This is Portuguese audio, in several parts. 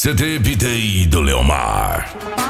CD BTI do Leomar.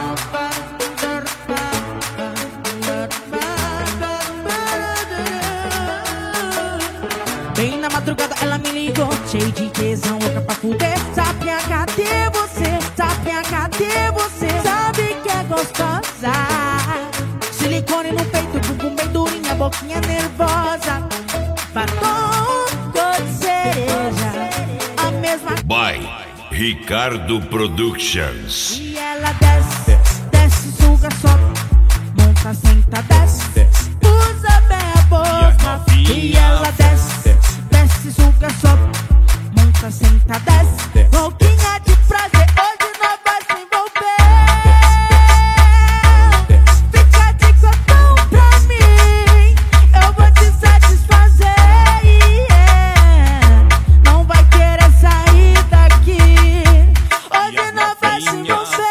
Bem na madrugada ela me ligou, cheio de tesão, louca pra fuder. Sapinha, cadê você? Sapinha, cadê você? Sabe que é gostosa. Silicone no peito, bumbum bem durinha, boquinha nervosa. Batom cor de cereja, a mesma. By Ricardo Productions. E ela desce, desce, suga, sobe, monta, senta, desce, usa bem a boca. E ela desce, desce, suga, sobe, monta, senta, desce, boquinha de prazer, hoje nós vai se envolver. Fica de cotão pra mim, eu vou te satisfazer, yeah. Não vai querer sair daqui, hoje nós vai se envolver.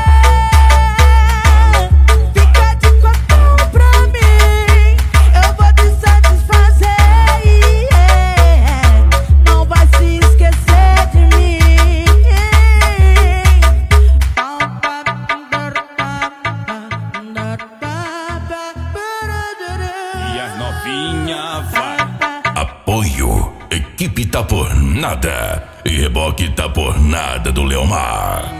Fica de cotão pra mim, eu vou te satisfazer, yeah. Não vai se esquecer de mim. E as novinha vai. Apoio, equipe tá por nada e reboque tá por nada do Leomar.